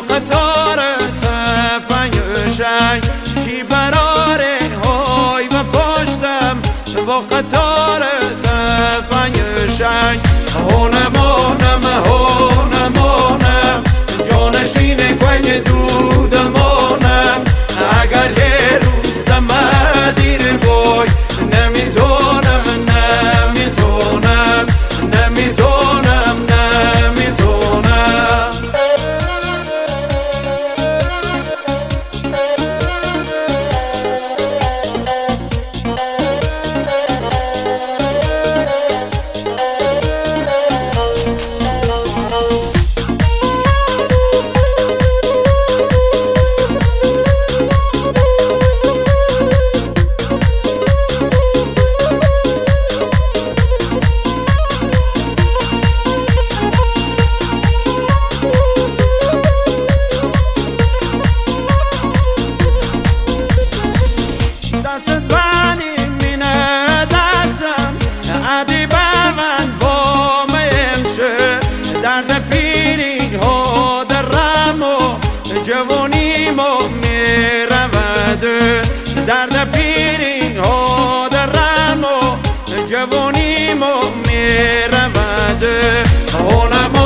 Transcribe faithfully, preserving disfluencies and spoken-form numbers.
قطار تفنگشنگ چی براره های و پشتم با قطار تفنگشنگ هونمونم هونمونم جانشین کنگ دودمونم اگر یه روز دم دیر بای نمیتونم نمیتونم نمیتونم نمیتونم دست بانی مینه دستم عدی بر من وام امشه درد پیری ها درم و جوانیمو میرود درد پیری ها درم و جوانیمو میرود